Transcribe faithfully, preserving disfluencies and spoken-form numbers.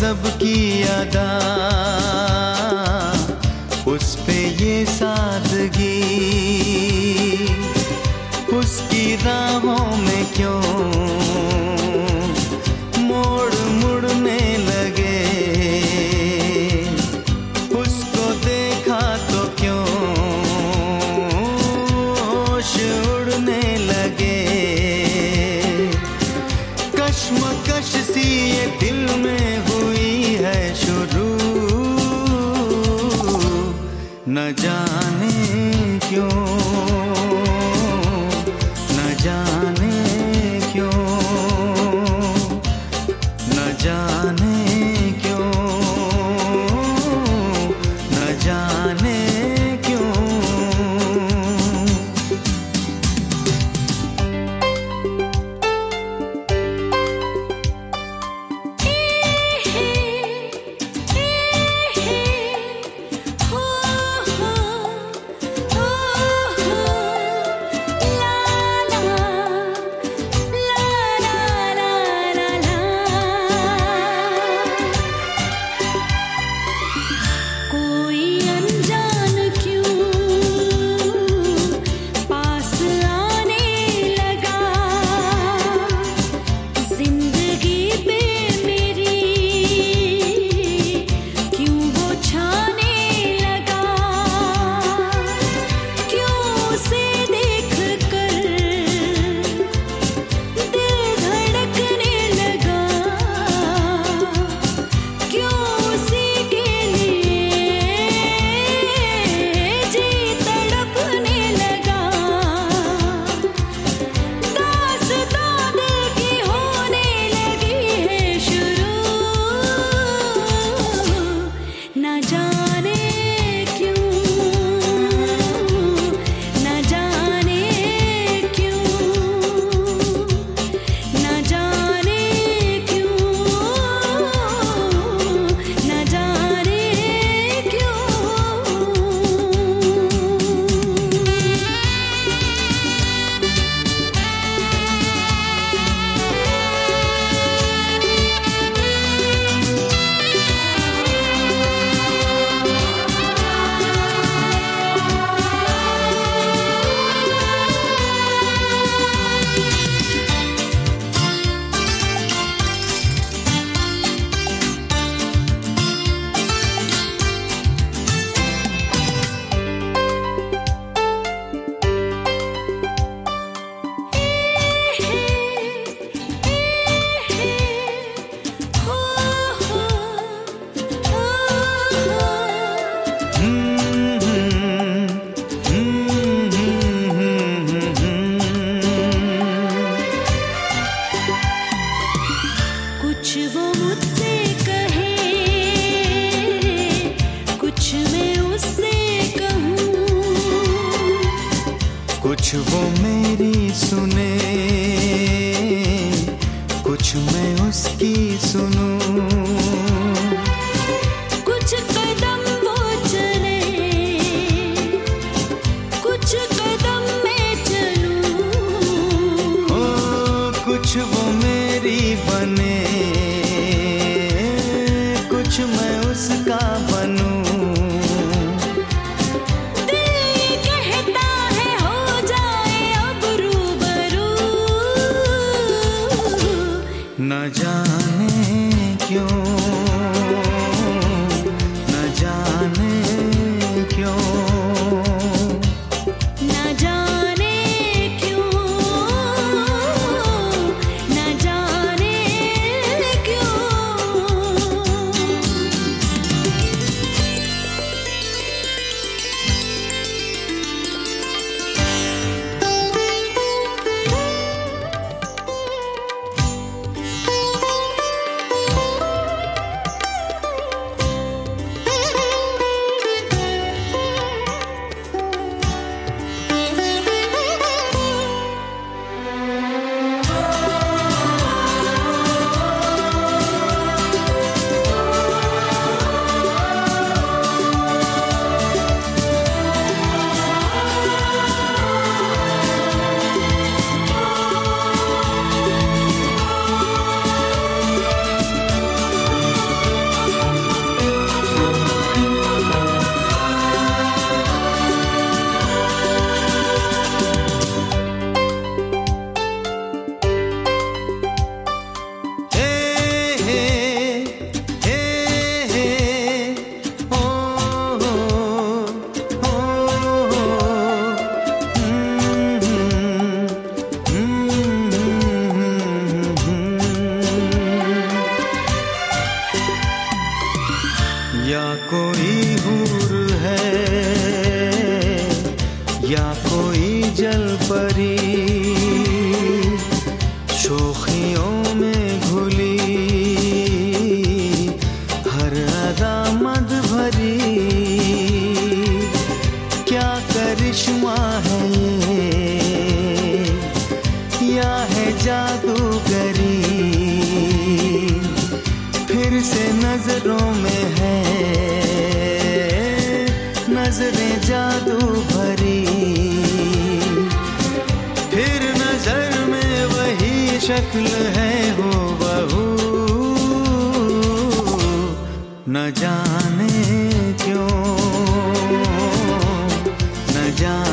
सबकी अदा, उस पे ये सादगी, उसकी राहों में क्यों मोड़ मुड़ने लगे, उसको देखा तो क्यों होश उड़ने लगे। कश्मकश सी ये दिल में हुई है शुरू, न जाने क्यों, न जाने क्यों, न जाने क्यों, न जाने क्यों। कुछ वो मेरी सुने, कुछ मैं उसकी सुनूं, कुछ कदम वो चले, कुछ कदम मैं चलूं, ओ कुछ वो मेरी बने, कुछ मैं उसका बनूं। न जाने क्यों, न जाने क्यों, न जाने क्यों, न जाने क्यों। नजरों में है नजरें जादू भरी, फिर नजर में वही शक्ल है हूबहू। न जाने क्यों, न जाने